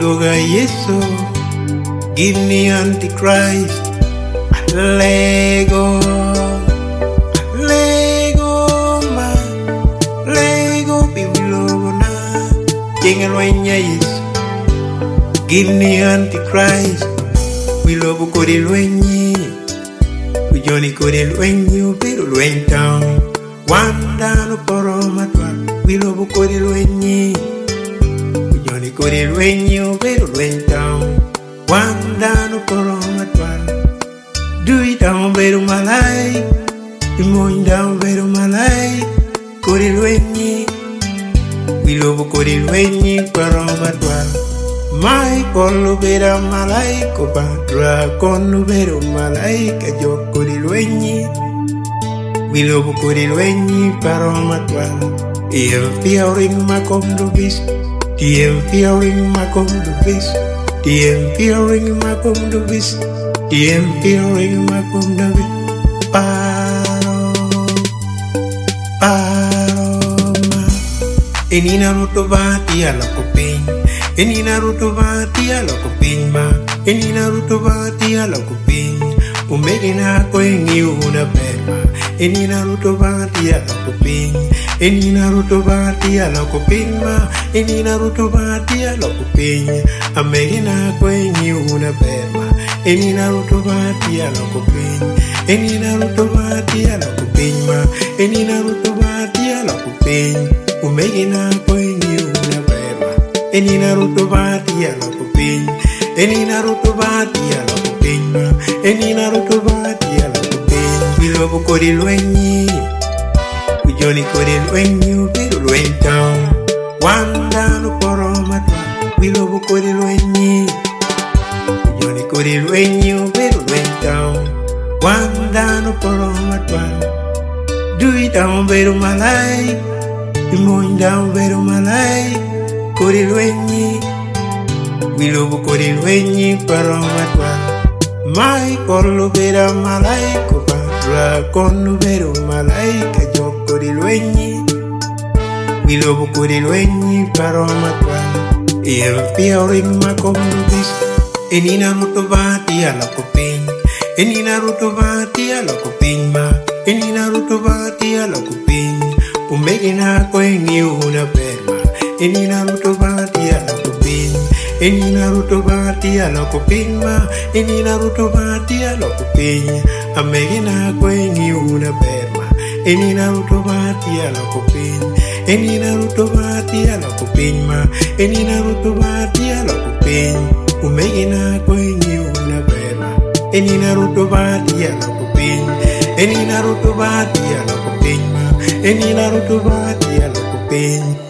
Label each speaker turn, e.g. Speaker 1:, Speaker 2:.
Speaker 1: Iloga Yeso, give me Antichrist. Lego, Bibilona, King and Wanya Yeso, give me Antichrist. We love Corilwenyi, we Johnny Corilwenyi, pero Lwen Town. Wanda no Poromatwa, we love Corilwenyi, we Johnny Corilwenyi, pero Lwen Town. Wanda no Poromatwa. Do it down, better my life. You going down, better my life. Corilwenyi, we love Corilwenyi, Poromatwa. My colo better my life, Copatra, con better my life, a joke Corilwenyi. We love Corilwenyi, Poromatwa. Fearing my condobis, fearing my condobis, fearing my condobis. Fearing my condobis. Paroma. Enina rutovati ala kopin. Enina rutovati ala kopin ma. Enina rutovati ala kopin. Umegina koengi una perma. Enina rutovati ala kopin. Enina rutovati ala kopin ma. Enina rutovati ala kopin. Amegina koengi una perma. Enina rutovati ala kopin. Enina rutovati ala kopin ma. Enina rutovati ala kopin. Umegina koengi una perma. Enina rutovati ala kopin. Enina rutovati ala kopin ma. Enina rutovati ala kopin. We love Corilwenyi, we Johnny Corilwenyi, pero Lwen Town. Wanda no Poromatwa, we love Corilwenyi, we Johnny Corilwenyi, pero Lwen Town. Wanda no Poromatwa. Do it down, better my life. You going down, better my life. Corilwenyi, we love Corilwenyi, Poromatwa. My colo better my life, Copatra, con better my life, a joke Corilwenyi. We love Corilwenyi, Poromatwa. Fearing my condobis. Enina rutovati ala kopin. Enina rutovati ala kopin ma. Enina rutovati ala kopin. Umegina koengi una perma. Enina rutovati ala kopin. Enina rutovati ala kopin ma. Enina rutovati ala kopin. Amegina koengi una perma. Enina rutovati ala kopin. Enina rutovati ala kopin ma. Enina rutovati ala kopin. Umegina koengi una perma. Enina rutovati ala kopin. Enina rutovati ala kopin ma. Enina rutovati ala kopin.